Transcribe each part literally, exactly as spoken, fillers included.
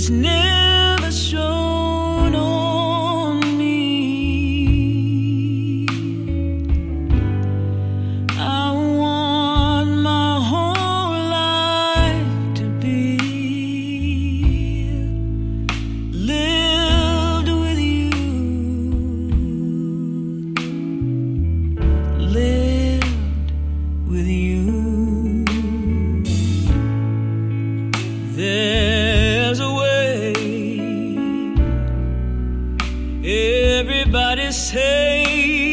never shown on me. I want my whole life to be lived with you, lived with you. There's a way, everybody say,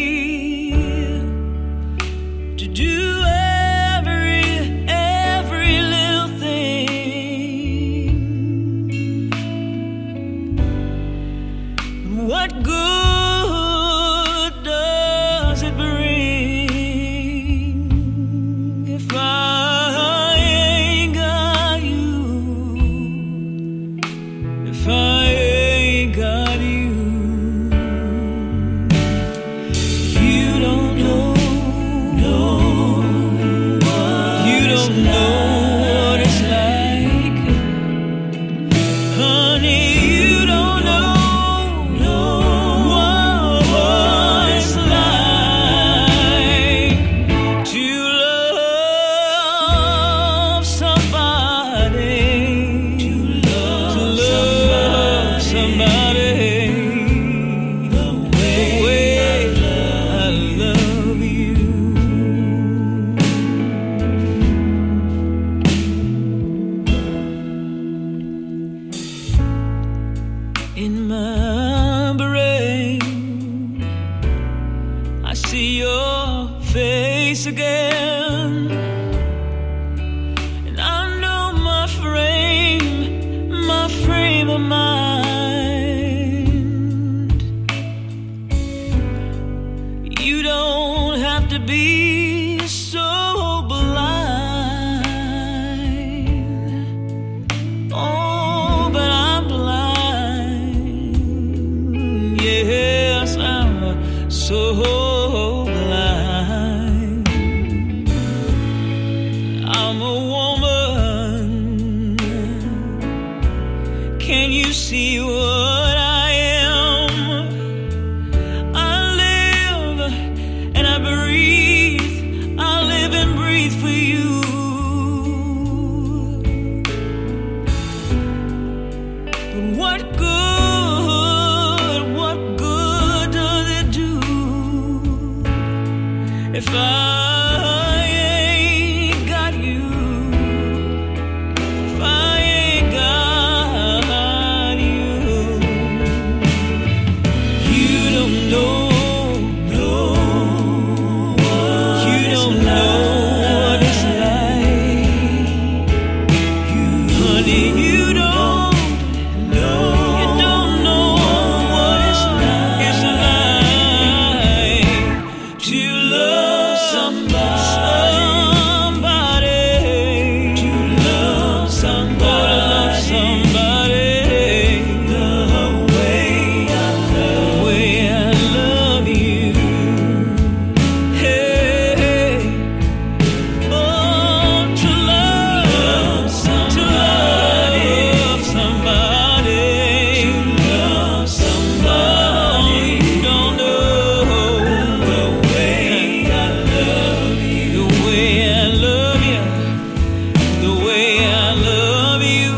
to do every, every little thing. What good does it bring if I ain't got you? If I ain't got you, you don't know, no, you don't know what it's like, honey. You don't know, no, what it's like to love somebody, to love, to love somebody, the way I love you. In my brain, I see your face again, and I know my frame, my frame of mind. You don't have to be so blind. Oh, but I'm blind. Yes, I'm so blind. I'm a woman. Can you see what I am? I live and I breathe. I live and breathe for you. But what good, what good does it do if I ain't got you? If I ain't got you, you don't know, no, you don't know what it's like, honey. You don't know, you don't know what it's like. It's like to love somebody, somebody, to love somebody, love somebody, the way I love, the way I love you. Hey, oh, to love, to love somebody, to love somebody. You don't know the way I love you, the way I love you, the way I love you.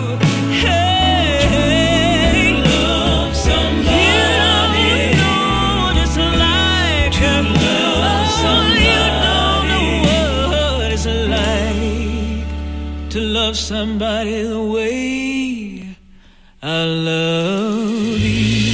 Hey, love somebody. You don't know what it's like to love somebody. You don't know what it's like to love somebody the way I love you.